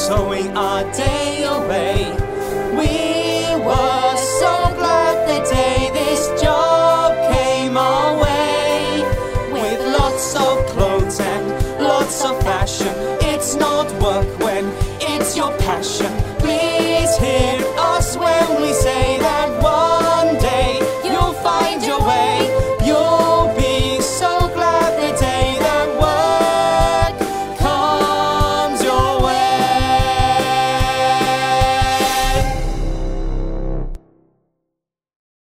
sewing our day away. We were so glad the day this job came our way. With lots of clothes and lots of fashion, it's not work when it's your passion. Please hear us when we say